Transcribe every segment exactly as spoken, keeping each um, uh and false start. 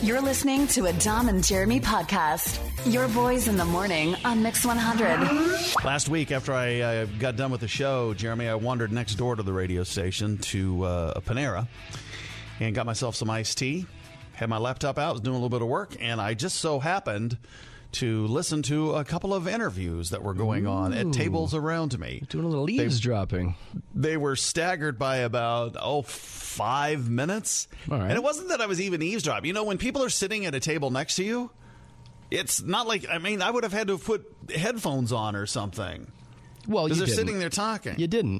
You're listening to a Dom and Jeremy podcast. Your boys in the morning on Mix one hundred. Last week, after I uh, got done with the show, Jeremy, I wandered next door to the radio station to uh, a Panera and got myself some iced tea. Had my laptop out, was doing a little bit of work, and I just so happened to listen to a couple of interviews that were going Ooh. on at tables around me. Doing a little eavesdropping. They, they were staggered by about, oh, five minutes. All right. And it wasn't that I was even eavesdropping. You know, when people are sitting at a table next to you, it's not like, I mean, I would have had to have put headphones on or something. Well, you Because they're didn't. sitting there talking. You didn't.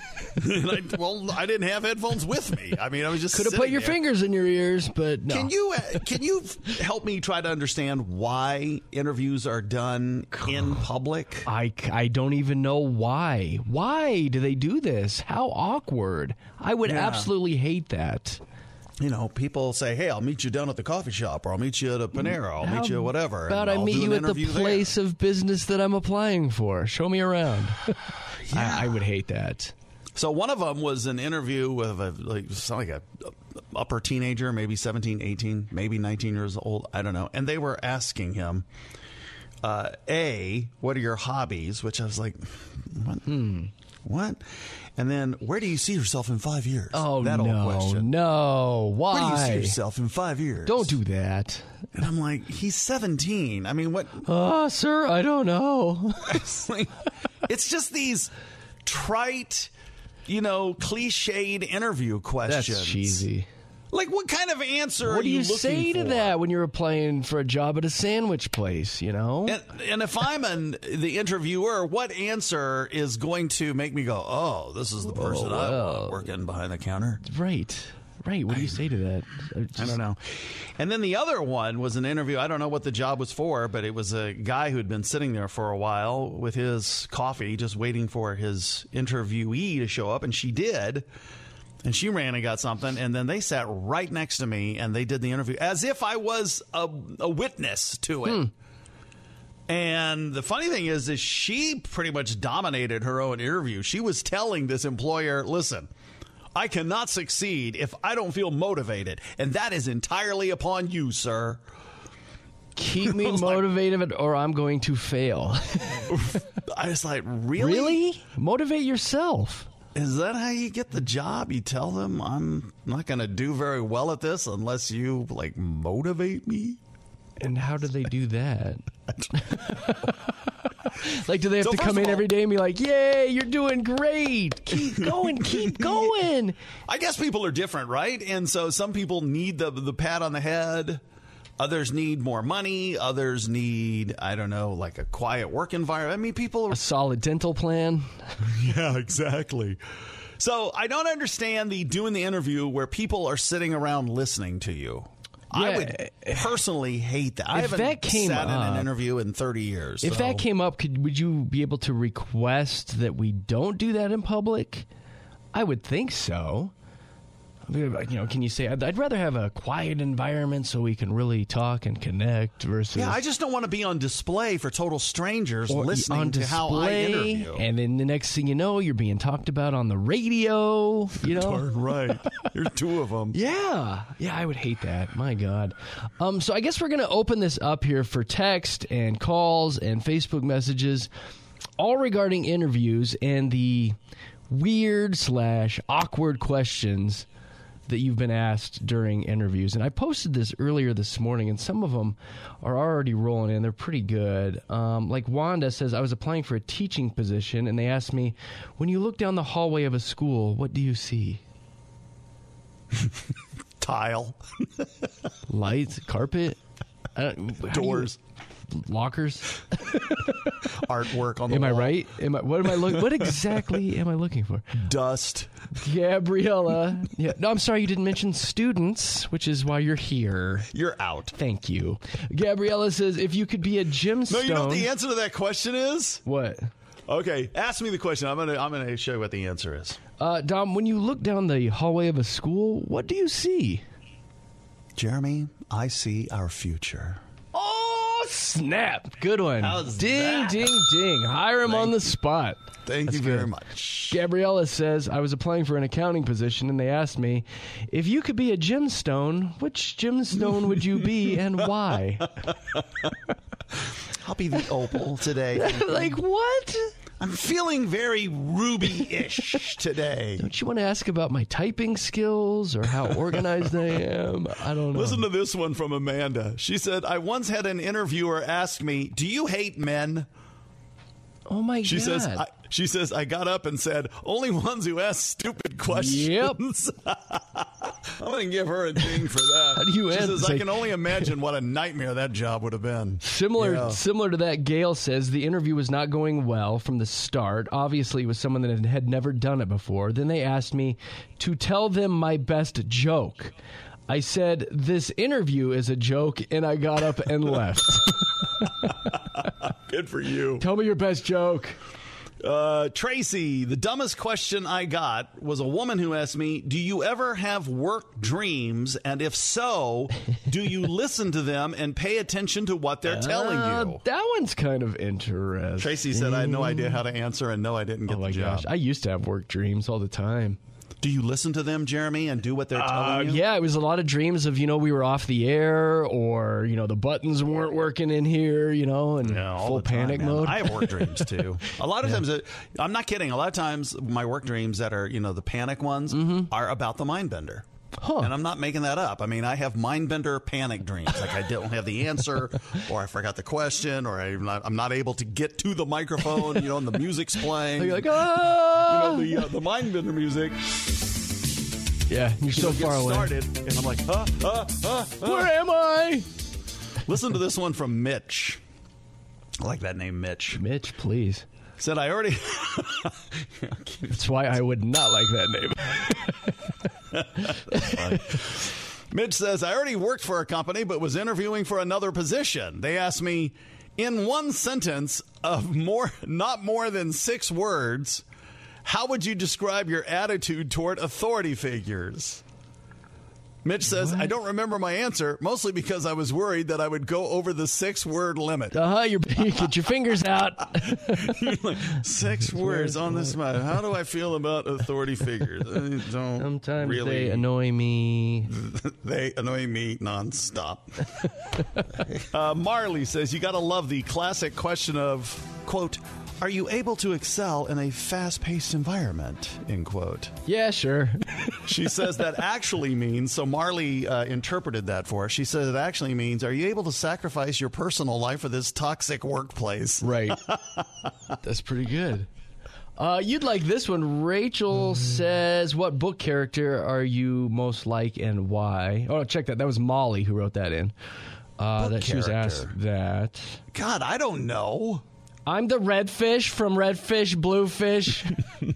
And I, well, I didn't have headphones with me. I mean, I was just Could have put your there. fingers in your ears, but no. Can you uh, can you help me try to understand why interviews are done in public? I, I don't even know why. Why do they do this? How awkward. I would Yeah. absolutely hate that. You know, people say, "Hey, I'll meet you down at the coffee shop, or I'll meet you at a Panera, I'll How meet you whatever." About and I I'll meet do you an at the interview place there. of business that I'm applying for. Show me around. Yeah. I, I would hate that. So one of them was an interview with a like, like a upper teenager, maybe seventeen, eighteen, maybe nineteen years old. I don't know. And they were asking him, uh, A, what are your hobbies? Which I was like, what? Hmm. What? And then, where do you see yourself in five years? Oh, that no, old question. no. Why? Where do you see yourself in five years? Don't do that. And I'm like, he's seventeen. I mean, what? Oh, sir, I don't know. It's, like, it's just these trite, you know, cliched interview questions. That's cheesy. Like, what kind of answer What are do you you looking say to for? that when you're applying for a job at a sandwich place, you know? And, and if I'm an, the interviewer, what answer is going to make me go, oh, this is the person Oh, I well. want working behind the counter? Right. Right. What do you say to that? Just, I don't know. And then the other one was an interview. I don't know what the job was for, but it was a guy who had been sitting there for a while with his coffee, just waiting for his interviewee to show up. And she did. And she ran and got something. And then they sat right next to me and they did the interview as if I was a, a witness to it. Hmm. And the funny thing is, is she pretty much dominated her own interview. She was telling this employer, listen, I cannot succeed if I don't feel motivated. And that is entirely upon you, sir. Keep me I was like- motivated or I'm going to fail. I was like, really? Really? Motivate yourself. Is that how you get the job? You tell them I'm not going to do very well at this unless you, like, motivate me? And how do they do that? Like, do they have So to first come of in all- every day and be like, yay, you're doing great. Keep going, keep going. I guess people are different, right? And so some people need the the pat on the head. Others need more money. Others need, I don't know, like a quiet work environment. I mean, people are... A solid dental plan. Yeah, exactly. So I don't understand the doing the interview where people are sitting around listening to you. I Yeah. would personally hate that. I If haven't that came sat in an up- interview in thirty years. If so- that came up, could would you be able to request that we don't do that in public? I would think so. I mean, you know, can you say, I'd, I'd rather have a quiet environment so we can really talk and connect versus... Yeah, I just don't want to be on display for total strangers or listening on to how I display, interview. and then the next thing you know, you're being talked about on the radio, you know? Darn right. There's two of them. Yeah. Yeah, I would hate that. My God. Um, so I guess we're going to open this up here for text and calls and Facebook messages, all regarding interviews and the weird slash awkward questions that you've been asked during interviews. And I posted this earlier this morning, and some of them are already rolling in. They're pretty good. Um, like Wanda says, I was applying for a teaching position, and they asked me, when you look down the hallway of a school, what do you see? Tile. Lights, carpet, uh, how do Doors. you- lockers. Artwork on the Am I wall. right? Am I? What am I looking? What exactly am I looking for? Dust. Gabriella. Yeah. No, I'm sorry you didn't mention students, which is why you're here. You're out. Thank you. Gabriella says, if you could be a gemstone. No, you know what the answer to that question is? What? Okay, ask me the question. I'm gonna I'm gonna show you what the answer is. Uh, Dom, when you look down the hallway of a school, what do you see? Jeremy, I see our future. Oh, Oh, snap. Good one. How's ding, that? ding, ding. Hire him Thank on the you. spot. Thank That's you very good. much. Gabriella says, I was applying for an accounting position, and they asked me, if you could be a gemstone, which gemstone would you be and why? I'll be the opal today. Like, what? I'm feeling very ruby-ish today. Don't you want to ask about my typing skills or how organized I am? I don't know. Listen to this one from Amanda. She said, I once had an interviewer ask me, do you hate men? Oh, my She God. says, I, she says, I got up and said, only ones who ask stupid questions. Yep. I'm going to give her a ding for that. How do you She answer? says, I can only imagine what a nightmare that job would have been. Similar, Yeah. similar to that, Gail says the interview was not going well from the start. Obviously, it was someone that had never done it before. Then they asked me to tell them my best joke. I said, this interview is a joke, and I got up and left. Good for you. Tell me your best joke. Uh, Tracy, the dumbest question I got was a woman who asked me, do you ever have work dreams? And if so, do you listen to them and pay attention to what they're telling Uh, you? that one's kind of interesting. Tracy said, I had no idea how to answer, and no, I didn't get Oh my the job. gosh, I used to have work dreams all the time. Do you listen to them, Jeremy, and do what they're telling Uh, you? yeah, it was a lot of dreams of, you know, we were off the air, or, you know, the buttons weren't working in here, you know, and Yeah, all full the time, panic man. mode. I have work dreams too. A lot of times, uh, I'm not kidding. A lot of times, my work dreams that are, you know, the panic ones are about the Mindbender. Huh. And I'm not making that up. I mean, I have Mindbender panic dreams. Like I don't have the answer, or I forgot the question, or I'm not, I'm not able to get to the microphone, you know, and the music's playing. You're like, ah! you know, the, uh, the Mindbender music. Yeah, you're so you know, far gets away. started, and I'm like, huh, huh, huh, huh. Where am I? Listen to this one from Mitch. I like that name, Mitch. Mitch, please. Said I already. That's why I would not like that name. Mitch says, I already worked for a company but was interviewing for another position. They asked me, in one sentence of more, not more than six words, how would you describe your attitude toward authority figures? Mitch says, I don't remember my answer, mostly because I was worried that I would go over the six-word limit. Uh huh. You get your fingers out. Like, six words on this matter. How do I feel about authority figures? I don't Sometimes really. they annoy me. They annoy me nonstop. uh, Marley says, you got to love the classic question of, quote, are you able to excel in a fast-paced environment, end quote. Yeah, sure. She says that actually means, so Marley uh, interpreted that for us. She says it actually means, are you able to sacrifice your personal life for this toxic workplace? Right. That's pretty good. Uh, you'd like this one. Rachel says, what book character are you most like and why? Oh, check that. That was Molly who wrote that in. Uh, Book that she was character. asked that. God, I don't know. I'm the red fish from Redfish, Bluefish.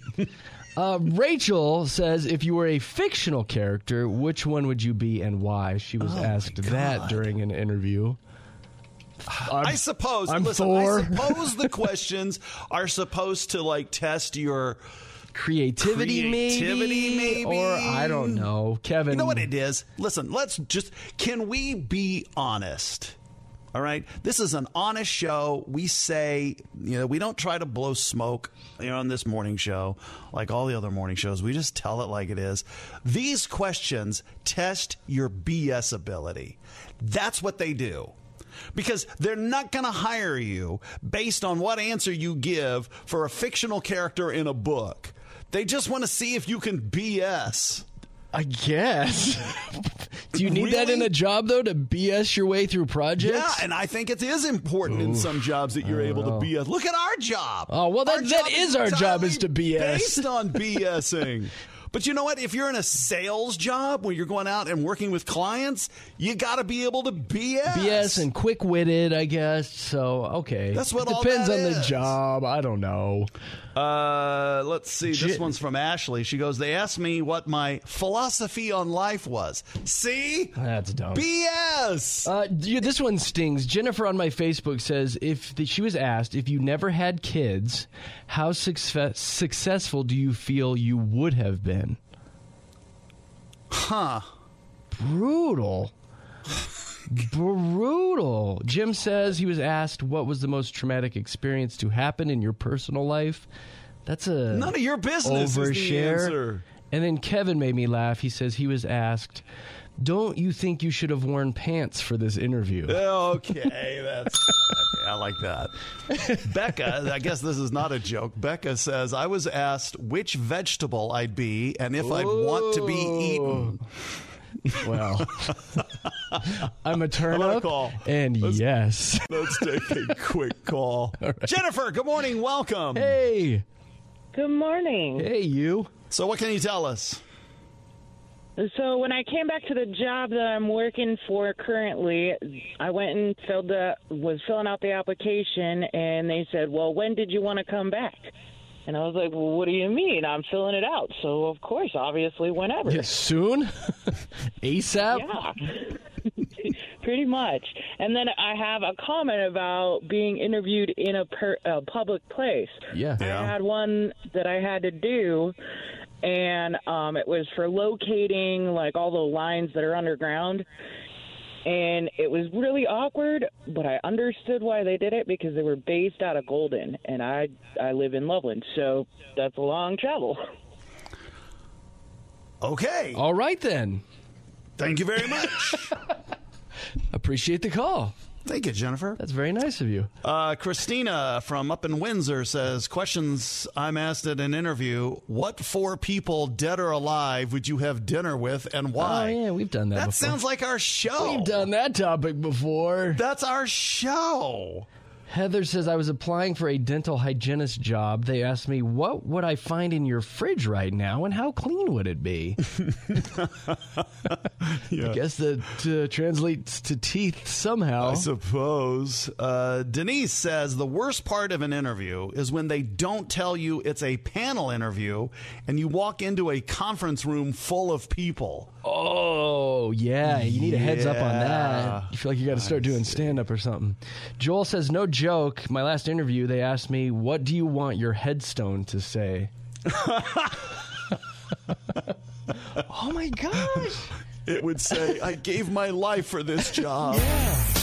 uh, Rachel says, if you were a fictional character, which one would you be and why? She was Oh, asked my that God. during an interview. I'm, I suppose. I'm listen, Thor. I suppose the questions are supposed to like test your creativity, Creativity, maybe? Or I don't know. Kevin. You know what it is? Listen, let's just, can we be honest? All right? This is an honest show. We say, you know, we don't try to blow smoke, you know, on this morning show like all the other morning shows. We just tell it like it is. These questions test your B S ability. That's what they do. Because they're not going to hire you based on what answer you give for a fictional character in a book. They just want to see if you can B S. I guess. Do you need that Really? in a job, though, to B S your way through projects? Yeah, and I think it is important in some jobs that you're able to B S. Look at our job. Oh, well, that- Our that job is our job, is entirely to B S. Based on BSing. But you know what? If you're in a sales job where you're going out and working with clients, you got to be able to B S. B S and quick-witted, I guess. So, okay. That's what all Depends that on the is. job. I don't know. Uh, let's see. This J- one's from Ashley. She goes, they asked me what my philosophy on life was. See? That's dumb. B S. Uh, you- this one stings. Jennifer on my Facebook says, if the, she was asked, if you never had kids, how success, successful do you feel you would have been? Huh. Brutal. Brutal. Jim says he was asked what was the most traumatic experience to happen in your personal life. That's a none of your business. overshare. Is the answer. And then Kevin made me laugh. He says he was asked, "Don't you think you should have worn pants for this interview?" Okay, that's okay, I like that. Becca, I guess this is not a joke. Becca says, I was asked which vegetable I'd be and if I'd want to be eaten. Well, I'm a How about a turnip, call? and Let's- yes. Let's take a quick call. Jennifer, good morning. Welcome. Hey, Good morning. hey, you. So what can you tell us? So when I came back to the job that I'm working for currently, I went and filled the was filling out the application, and they said, "Well, when did you want to come back?" And I was like, "Well, what do you mean? I'm filling it out." So of course, obviously, whenever. Yeah, soon? ASAP? Yeah. Pretty much. And then I have a comment about being interviewed in a, per, a public place. Yeah. Yeah. I had one that I had to do, and um, it was for locating like all the lines that are underground. And it was really awkward, but I understood why they did it because they were based out of Golden, and I I live in Loveland, so that's a long travel. Okay. All right, then. Thank you very much. Appreciate the call. Thank you, Jennifer. That's very nice of you. Uh, Christina from up in Windsor says, questions I'm asked at an interview. What four people, dead or alive, would you have dinner with and why? Oh, yeah, we've done that That before. sounds like our show. We've done that topic before. That's our show. Heather says, I was applying for a dental hygienist job. They asked me, what would I find in your fridge right now, and how clean would it be? Yeah. I guess that uh, translates to teeth somehow. I suppose. Uh, Denise says the worst part of an interview is when they don't tell you it's a panel interview and you walk into a conference room full of people. Oh, yeah. You need a heads up on Yeah. that. You feel like you got to start doing stand-up or something. Joel says, no joke. My last interview, they asked me, what do you want your headstone to say? Oh, my gosh. It would say, I gave my life for this job. Yeah.